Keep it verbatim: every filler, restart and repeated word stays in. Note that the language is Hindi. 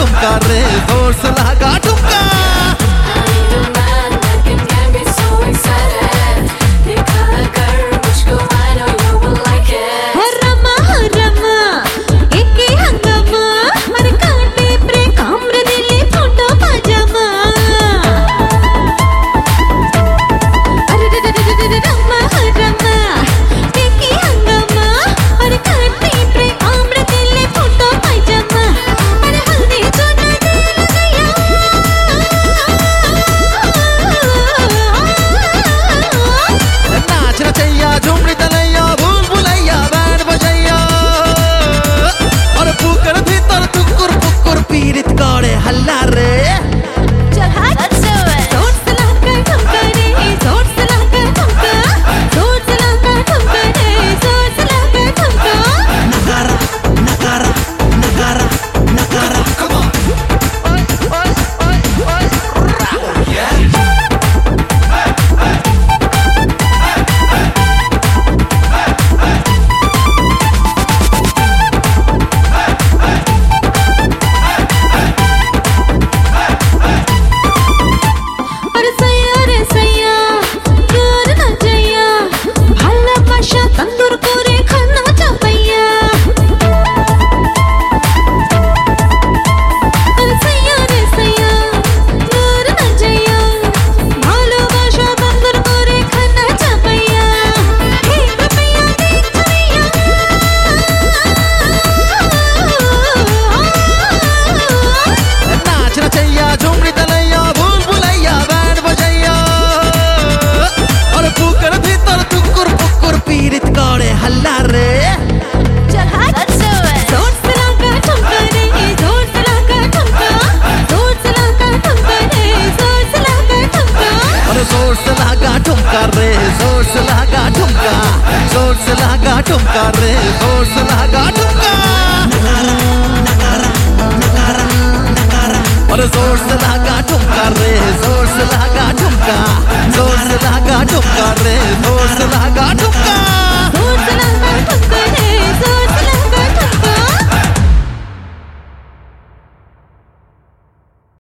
ठुमका रे, जोर से लगा ठुमका। हल्ला रे चल हाथ जोर से लगा ठुमका रे, जोर से लगा ठुमका, जोर से लगा ठुमका रे, जोर से लगा ठुमका। नगारा नगारा नगारा नगारा come on ओए ओए ओए ओए yeah हल्ला रे चल हाथ जोर से लगा ठुमका रे, जोर से लगा ठुमका, जोर से लगा ठुमका रे, जोर से लगा ठुमका। अरे जोर से लगा ठुमका रे, जोर से लगा ठुमका, जोर से लगा ठुमका रे, जोर से लगा